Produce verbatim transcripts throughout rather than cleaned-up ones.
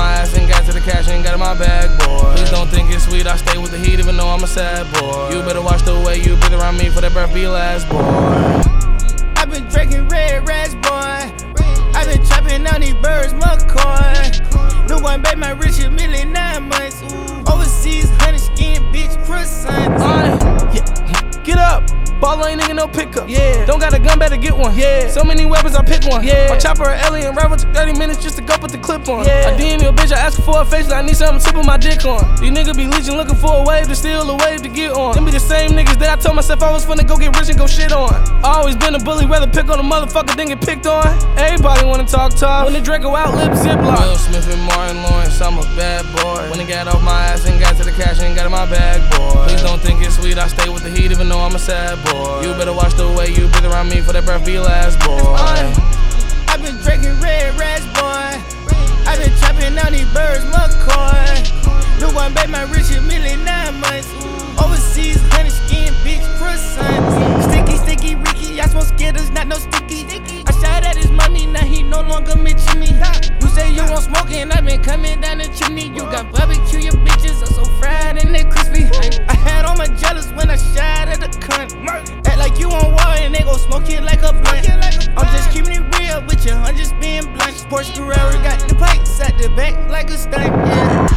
my ass and got to the cash and got in my bag, boy. Please don't think it's sweet, I stay with the heat even though I'm a sad boy. You better watch the way you breathe around me for that breath be last, boy. I've been drinking red rats, boy. I've been chopping on these birds, McCoy. No one made my rich a million nine months. Overseas, honey skin, bitch, croissant. Uh, yeah. Get up. Ball ain't nigga no pickup. Yeah. Don't got a gun, better get one. Yeah. So many weapons, I pick one. Yeah. My chopper, an alien rival took thirty minutes just to go put the clip on. Yeah. I D M you a bitch, I ask her for a face, I need something to put my dick on. These niggas be leeching, looking for a wave to steal a wave to get on. Them be the same niggas that I told myself I was finna go get rich and go shit on. I always been a bully, rather pick on a motherfucker than get picked on. Everybody wanna talk tough. When the Draco out, lip ziplock. Will Smith and Martin Lawrence, I'm a bad boy. When he got off my ass and got to the cash and got in my bag, boy. Please don't think it's sweet, I stay with the heat even though I'm a sad boy. You better watch the way you breathe around me for that breath be last, boy. I've been drinking red rats, boy. I've been chopping on these birds, McCoy. No one made my rich a million nine months. Overseas, honey skin, bitch, croissant. Sticky, sticky, Ricky, I smoke Skittles, not no sticky. I shot at his money, now he no longer mention me. You say you want smoking, I've been coming down the chimney. You got barbecue, your bitches are so fried and they crispy. I had on my jealous when I shot at the cunt. Act like you on war and they gon' smoke it like a blunt. I'm just keeping it real with you, I'm just being blunt. Porsche Carrera got the pipes at the back like a stunt, yeah.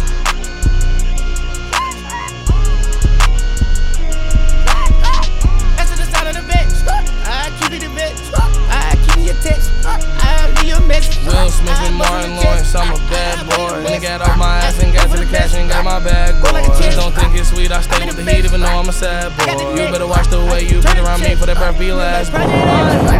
That's the sound of the vet. I keep it a vet. I keep me a text. I'll leave a message. Will Smith and Martin Lawrence, I'm a bad boy. When he got off my ass and got to the cash and got my bag, boy. Please don't think it's sweet, I stay with the heat even though I'm a sad boy. You better watch the way you breathe around me for that breath be last, boy.